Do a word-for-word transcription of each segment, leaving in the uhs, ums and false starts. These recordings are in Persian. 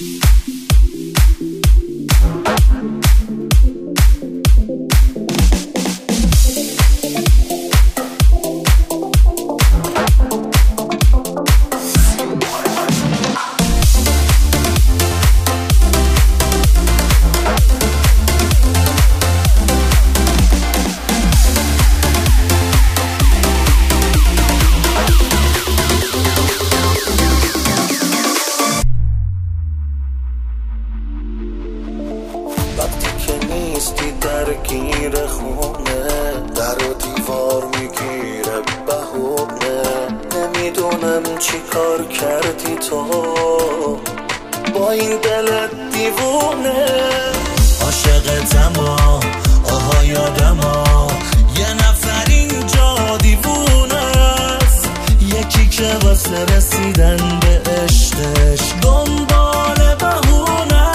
درگیر خونه در و دیوار میگیره بهونه نمیدونم چی کار کردی تو با این دلت دیوونه عاشقتم ها آها یادم ها یه نفر اینجا دیوونه است یکی که واسه رسیدن به عشقش دنبال بهونه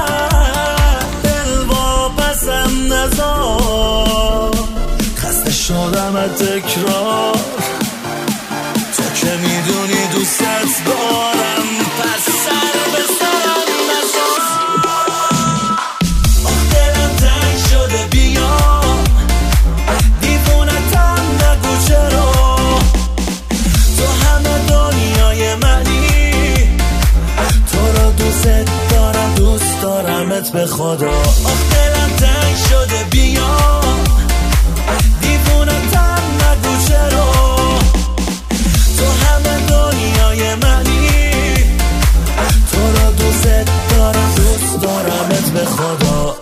دل واپسم نذار خسته شدم از تکرار تو که میدونی دوستت دارم پس سر به سرم نذار آخ دلم تنگ شده بیا دیوونتم نگو چرا تو همه دنیای منی تو رو دوست دارم دوست دارمت به خدا آخ دلم تنگ شده بیا دیوونتم نگو چرا تو همه دنیای منی تو رو دوست دارم دوست دارمت به خدا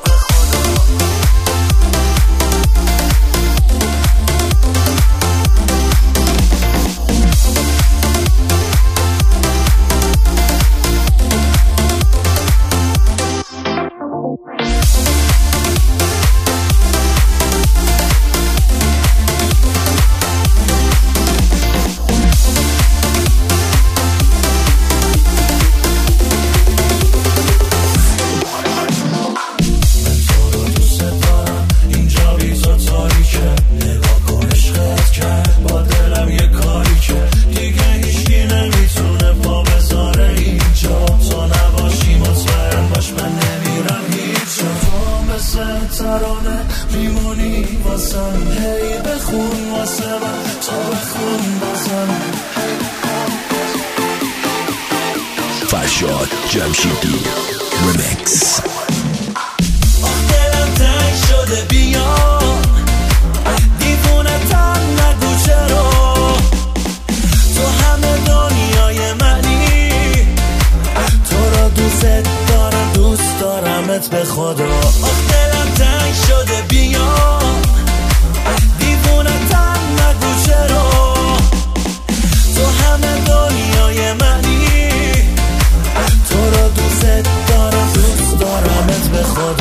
ترانه میمونی واسم هی بخون واسه من تا بخون بازم فرشاد جمشیدی ریمیکس آخ دلم تنگ شده بیا دیوونتم نگو چرا تو همه دنیای منی تو رو دوست دارم دوست دارمت به خدا آخ دلم تنگ شده بیا دیوونتم نگو چرا تو همه دنیای منی تو رو دوست دارم دوست دارمت به خدا